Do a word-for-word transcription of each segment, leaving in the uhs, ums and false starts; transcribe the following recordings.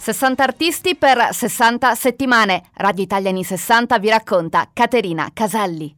sessanta artisti per sessanta settimane. Radio Italia anni sessanta vi racconta Caterina Caselli.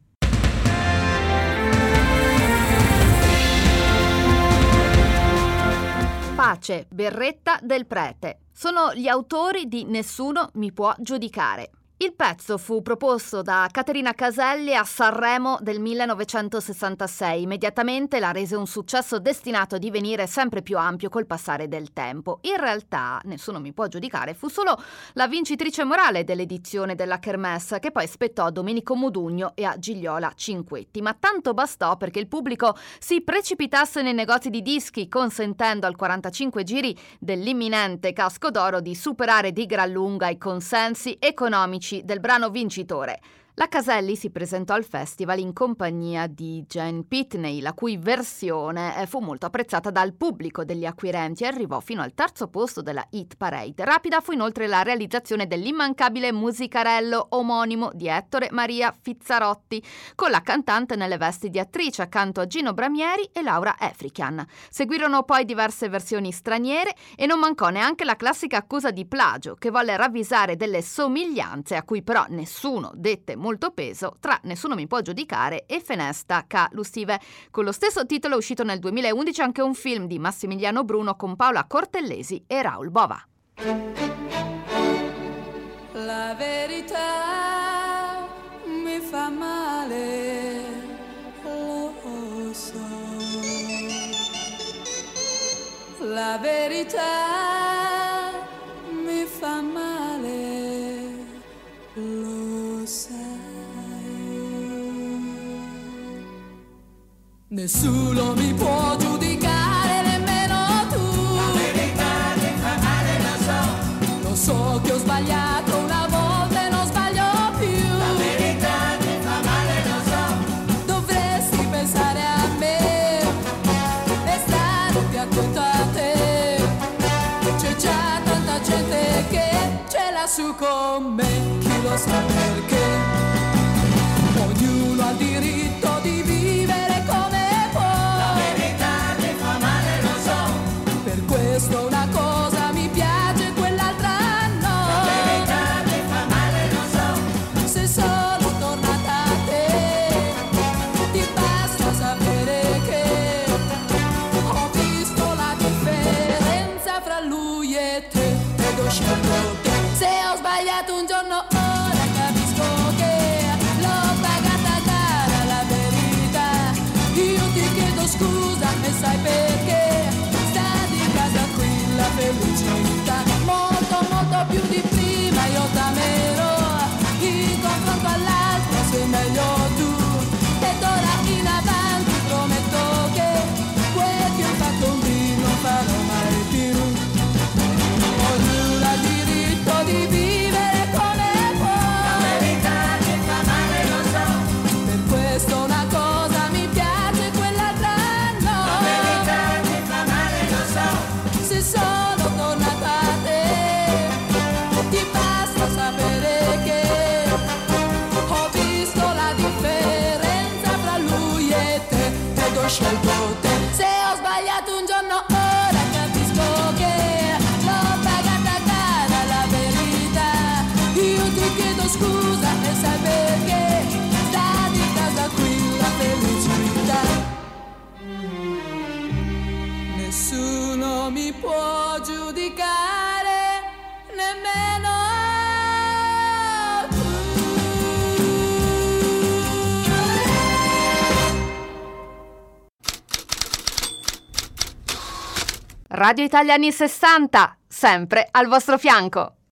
Pace, Berretta del Prete. Sono gli autori di Nessuno mi può giudicare. Il pezzo fu proposto da Caterina Caselli a Sanremo del millenovecentosessantasei. Immediatamente la rese un successo destinato a divenire sempre più ampio col passare del tempo. In realtà, Nessuno mi può giudicare, fu solo la vincitrice morale dell'edizione della Kermesse, che poi spettò a Domenico Modugno e a Gigliola Cinquetti. Ma tanto bastò perché il pubblico si precipitasse nei negozi di dischi, consentendo al quarantacinque giri dell'imminente Casco d'Oro di superare di gran lunga i consensi economici del brano vincitore. La Caselli si presentò al festival in compagnia di Jane Pitney, la cui versione fu molto apprezzata dal pubblico degli acquirenti e arrivò fino al terzo posto della Hit Parade. Rapida fu inoltre la realizzazione dell'immancabile musicarello omonimo di Ettore Maria Fizzarotti, con la cantante nelle vesti di attrice accanto a Gino Bramieri e Laura Efrican. Seguirono poi diverse versioni straniere e non mancò neanche la classica accusa di plagio, che volle ravvisare delle somiglianze a cui però nessuno dette molto peso tra Nessuno mi può giudicare e Fenesta ca Lustive. Con lo stesso titolo è uscito nel duemilaundici anche un film di Massimiliano Bruno con Paola Cortellesi e Raul Bova. La verità mi fa male, lo so. La verità mi fa male, lo sai. Nessuno mi può giudicare, nemmeno tu. La verità mi fa male, lo so. Lo so che ho sbagliato una volta e non sbaglio più. La verità mi fa male, lo so. Dovresti pensare a me e stare più attento a te. C'è già tanta gente che ce l'ha su con me, chi lo sa perché. Ognuno ha il diritto di vivere come può. La verità mi fa male, lo so. Per questo una cosa mi piace, quell'altra no. La verità mi fa male, lo so. Se sono tornata a te, ti basta sapere che ho visto la differenza fra lui e te ed ho scelto te. Se ho sbagliato un giorno ora capisco che l'ho pagata cara la verità. Io ti chiedo scusa e sai perché sta di casa qui la felicità. Molto molto più di prima io t'amerò, in confronto all'altro sei meglio tu. E d'ora in avanti prometto che quel che ho fatto un dì non farò mai più. Ognuno ha il diritto di vivere come può. La verità mi fa male, lo so. Per questo una cosa mi piace, quell'altra no. La verità mi fa male, lo so. Se sono tornata a te, ti basta sapere che ho visto la differenza fra lui e te ed ho scelto te. Se ho sbagliato un giorno ora capisco che l'ho pagata cara la verità. Io ti chiedo scusa e sai perché sta di casa qui la felicità. Nessuno mi può giudicare, nemmeno tu. Radio Italia anni sessanta, sempre al vostro fianco.